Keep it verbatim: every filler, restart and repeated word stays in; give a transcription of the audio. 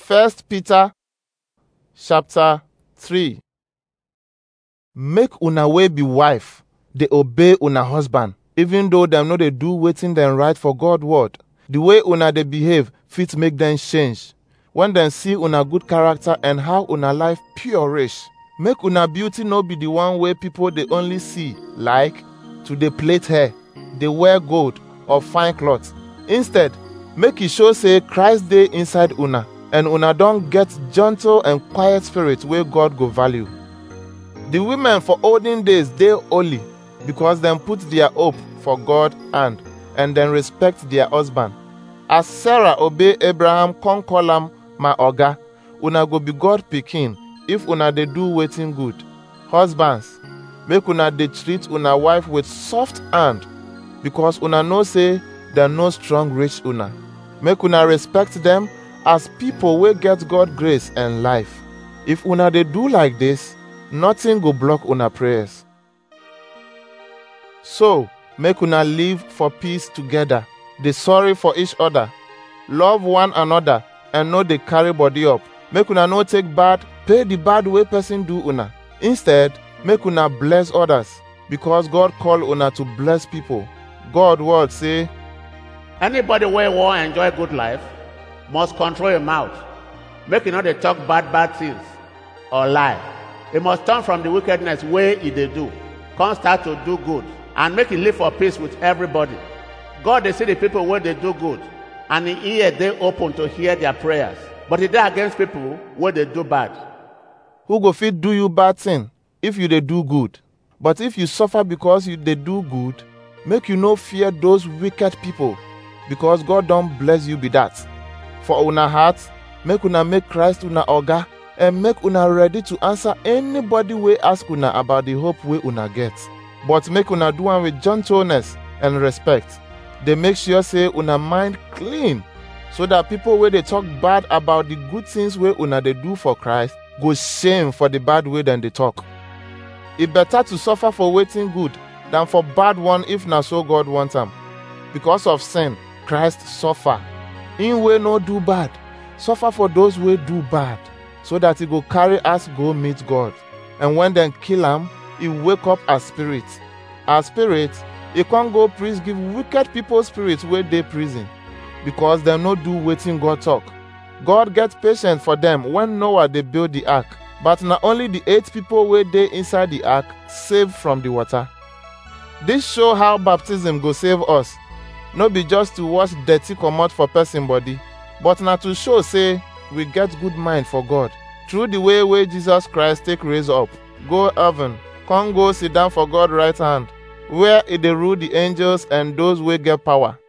First Peter chapter three. Make una wey be wife dey obey una husband, even though dem no dey do wetin dem right for God word. The way una dey behave fit make dem change. When dem see una good character and how una life pure reach, make una beauty no be the one wey people dey only see, like to dey plait hair, dey wear gold or fine cloth. Instead, make e show say Christ dey inside una, and una don get gentle and quiet spirit wey God go value. The women for olden days dey holy because dem put their hope for God hand, and dem respect their husband. As Sarah obey Abraham come call am my oga, una go be God pikin if una dey do wetin good. Husbands, make una dey treat una wife with soft hand, because una know say dem no strong reach una. Make una respect dem as people wey get God grace and life. If una dey do like this, nothing go block una prayers. So, make una live for peace together, dey sorry for each other, love one another, and no dey carry body up. Make una no take bad, pay the bad wey person do una. Instead, make una bless others, because God call una to bless people. God word say, anybody wey wan enjoy good life must control him mouth. Make e no dey talk bad bad things or lie. He must turn from the wickedness wey e dey do, come start to do good, and make e live for peace with everybody. God dey see the people wey dey do good, and him ear dey open to hear their prayers. But he dey against people wey dey do bad. who go fit do you bad thing if you dey do good? But if you suffer because you dey do good, make you no fear those wicked people, because God don bless you be that. For una heart, make una make Christ una oga, and make una ready to answer anybody wey ask una about the hope wey una get. But make una do am with gentleness and respect. Dey make sure say una mind clean, so that people wey dey talk bad about the good things wey una dey do for Christ go shame for the bad way dem dey talk. E better to suffer for wetin good than for bad one if na so God want am. Because of sin, Christ suffer. Him wey no do bad, suffer for those wey do bad, so that he go carry us go meet God. And when dem kill am, he wake up as spirit. As spirit, he can't go priest give wicked people spirit wey dey prison, because dem no do wetin God talk. God get patience for them when Noah dey build the ark, but na only the eight people wey dey inside the ark saved from the water. This show how baptism go save us. No be just to wash dirty comot for person body, but na to show say we get good mind for God, through the way wey Jesus Christ take raise up, go heaven, come go sit down for God right hand, where he dey rule the angels and those wey get power.